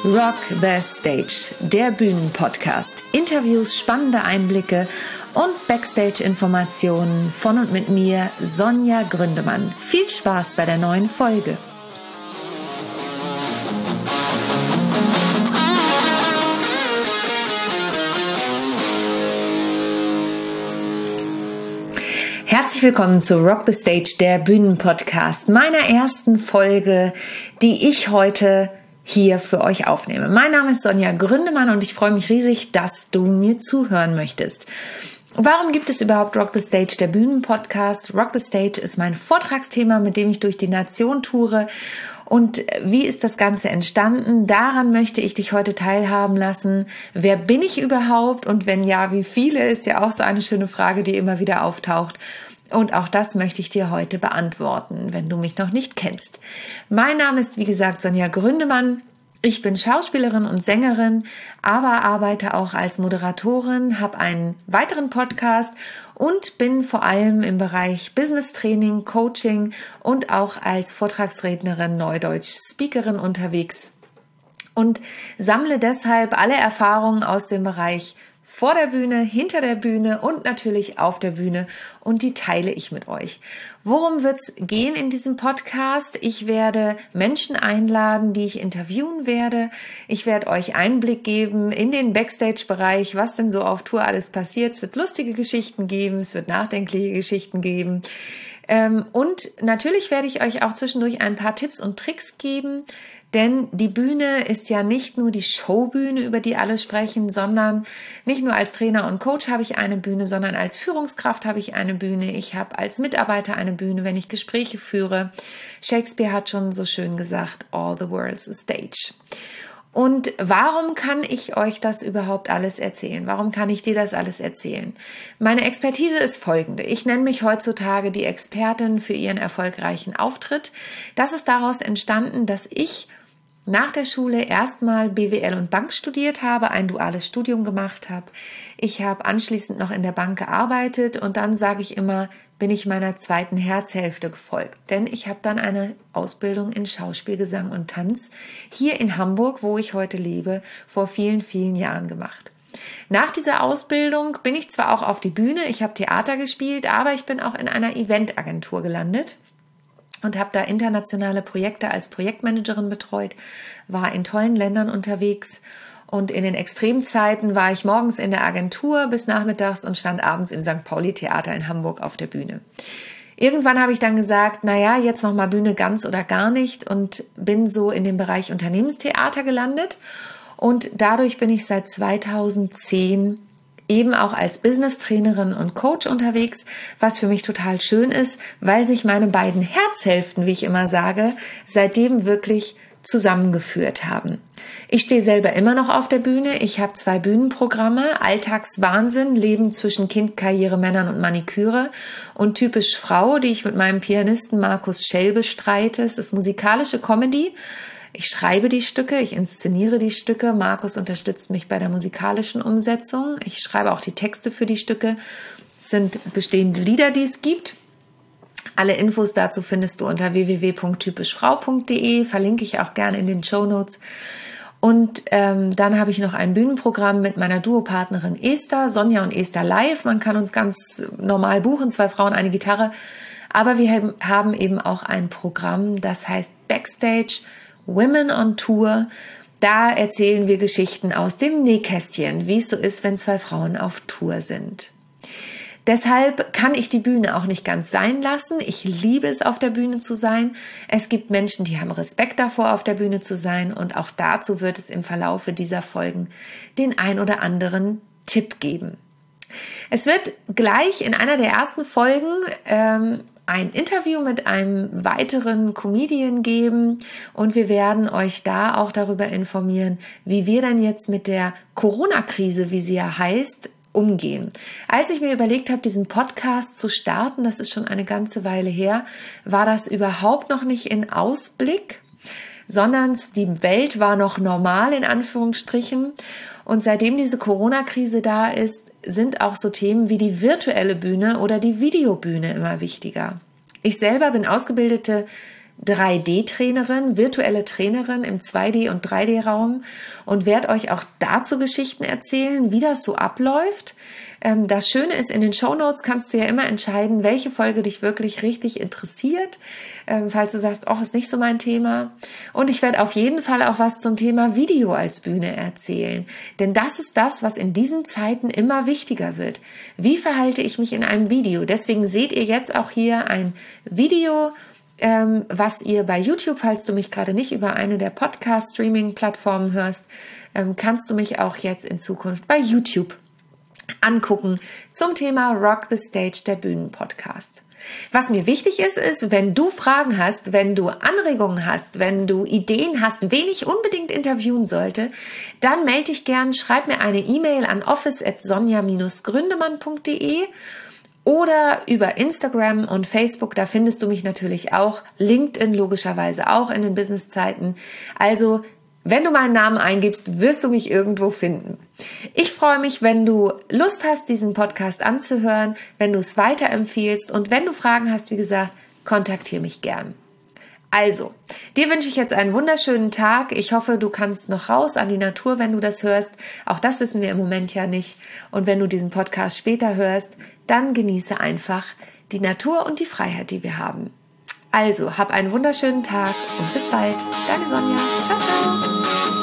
Rock the Stage, der Bühnenpodcast. Interviews, spannende Einblicke und Backstage-Informationen von und mit mir, Sonja Gründemann. Viel Spaß bei der neuen Folge. Herzlich willkommen zu Rock the Stage, der Bühnenpodcast, meiner ersten Folge, die ich heute hier für euch aufnehme. Mein Name ist Sonja Gründemann und ich freue mich riesig, dass du mir zuhören möchtest. Warum gibt es überhaupt Rock the Stage, der Bühnenpodcast? Rock the Stage ist mein Vortragsthema, mit dem ich durch die Nation toure. Und wie ist das Ganze entstanden? Daran möchte ich dich heute teilhaben lassen. Wer bin ich überhaupt? Und wenn ja, wie viele? Ist ja auch so eine schöne Frage, die immer wieder auftaucht. Und auch das möchte ich dir heute beantworten, wenn du mich noch nicht kennst. Mein Name ist, wie gesagt, Sonja Gründemann. Ich bin Schauspielerin und Sängerin, aber arbeite auch als Moderatorin, habe einen weiteren Podcast und bin vor allem im Bereich Business Training, Coaching und auch als Vortragsrednerin, Neudeutsch Speakerin unterwegs und sammle deshalb alle Erfahrungen aus dem Bereich vor der Bühne, hinter der Bühne und natürlich auf der Bühne und die teile ich mit euch. Worum wird's gehen in diesem Podcast? Ich werde Menschen einladen, die ich interviewen werde. Ich werde euch Einblick geben in den Backstage-Bereich, was denn so auf Tour alles passiert. Es wird lustige Geschichten geben, es wird nachdenkliche Geschichten geben. Und natürlich werde ich euch auch zwischendurch ein paar Tipps und Tricks geben, denn die Bühne ist ja nicht nur die Showbühne, über die alle sprechen, sondern nicht nur als Trainer und Coach habe ich eine Bühne, sondern als Führungskraft habe ich eine Bühne. Ich habe als Mitarbeiter eine Bühne, wenn ich Gespräche führe. Shakespeare hat schon so schön gesagt, all the world's a stage. Und warum kann ich euch das überhaupt alles erzählen? Warum kann ich dir das alles erzählen? Meine Expertise ist folgende. Ich nenne mich heutzutage die Expertin für ihren erfolgreichen Auftritt. Das ist daraus entstanden, dass ich nach der Schule erstmal BWL und Bank studiert habe, ein duales Studium gemacht habe. Ich habe anschließend noch in der Bank gearbeitet und dann, sage ich immer, bin ich meiner zweiten Herzhälfte gefolgt. Denn ich habe dann eine Ausbildung in Schauspiel, Gesang und Tanz hier in Hamburg, wo ich heute lebe, vor vielen, vielen Jahren gemacht. Nach dieser Ausbildung bin ich zwar auch auf die Bühne, ich habe Theater gespielt, aber ich bin auch in einer Eventagentur gelandet und habe da internationale Projekte als Projektmanagerin betreut, war in tollen Ländern unterwegs und in den Extremzeiten war ich morgens in der Agentur bis nachmittags und stand abends im St. Pauli Theater in Hamburg auf der Bühne. Irgendwann habe ich dann gesagt, naja, jetzt nochmal Bühne ganz oder gar nicht und bin so in den Bereich Unternehmenstheater gelandet und dadurch bin ich seit 2010 eben auch als Business-Trainerin und Coach unterwegs, was für mich total schön ist, weil sich meine beiden Herzhälften, wie ich immer sage, seitdem wirklich zusammengeführt haben. Ich stehe selber immer noch auf der Bühne. Ich habe 2 Bühnenprogramme, Alltagswahnsinn, Leben zwischen Kind, Karriere, Männern und Maniküre und Typisch Frau, die ich mit meinem Pianisten Markus Schell bestreite. Es ist musikalische Comedy. Ich schreibe die Stücke, ich inszeniere die Stücke. Markus unterstützt mich bei der musikalischen Umsetzung. Ich schreibe auch die Texte für die Stücke. Es sind bestehende Lieder, die es gibt. Alle Infos dazu findest du unter www.typischfrau.de. Verlinke ich auch gerne in den Shownotes. Und dann habe ich noch ein Bühnenprogramm mit meiner Duopartnerin Esther, Sonja und Esther live. Man kann uns ganz normal buchen, 2 Frauen, eine Gitarre. Aber wir haben eben auch ein Programm, das heißt Backstage Women on Tour. Da erzählen wir Geschichten aus dem Nähkästchen, wie es so ist, wenn 2 Frauen auf Tour sind. Deshalb kann ich die Bühne auch nicht ganz sein lassen. Ich liebe es, auf der Bühne zu sein. Es gibt Menschen, die haben Respekt davor, auf der Bühne zu sein. Und auch dazu wird es im Verlaufe dieser Folgen den ein oder anderen Tipp geben. Es wird gleich in einer der ersten Folgen ein Interview mit einem weiteren Comedian geben und wir werden euch da auch darüber informieren, wie wir denn jetzt mit der Corona-Krise, wie sie ja heißt, umgehen. Als ich mir überlegt habe, diesen Podcast zu starten, das ist schon eine ganze Weile her, war das überhaupt noch nicht in Ausblick, sondern die Welt war noch normal in Anführungsstrichen. Und seitdem diese Corona-Krise da ist, sind auch so Themen wie die virtuelle Bühne oder die Videobühne immer wichtiger. Ich selber bin ausgebildete 3D-Trainerin, virtuelle Trainerin im 2D- und 3D-Raum und werde euch auch dazu Geschichten erzählen, wie das so abläuft. Das Schöne ist, in den Shownotes kannst du ja immer entscheiden, welche Folge dich wirklich richtig interessiert, falls du sagst, oh, ist nicht so mein Thema. Und ich werde auf jeden Fall auch was zum Thema Video als Bühne erzählen, denn das ist das, was in diesen Zeiten immer wichtiger wird. Wie verhalte ich mich in einem Video? Deswegen seht ihr jetzt auch hier ein Video, was ihr bei YouTube, falls du mich gerade nicht über eine der Podcast-Streaming-Plattformen hörst, kannst du mich auch jetzt in Zukunft bei YouTube angucken zum Thema Rock the Stage, der Bühnenpodcast. Was mir wichtig ist, wenn du Fragen hast, wenn du Anregungen hast, wenn du Ideen hast, wen ich unbedingt interviewen sollte, dann melde dich gern, schreib mir eine E-Mail an office@sonja-gründemann.de oder über Instagram und Facebook, da findest du mich natürlich auch, LinkedIn logischerweise auch in den Businesszeiten. Also wenn du meinen Namen eingibst, wirst du mich irgendwo finden. Ich freue mich, wenn du Lust hast, diesen Podcast anzuhören, wenn du es weiterempfiehlst und wenn du Fragen hast, wie gesagt, kontaktiere mich gern. Also, dir wünsche ich jetzt einen wunderschönen Tag. Ich hoffe, du kannst noch raus an die Natur, wenn du das hörst. Auch das wissen wir im Moment ja nicht. Und wenn du diesen Podcast später hörst, dann genieße einfach die Natur und die Freiheit, die wir haben. Also, hab einen wunderschönen Tag und bis bald. Deine Sonja. Ciao, ciao.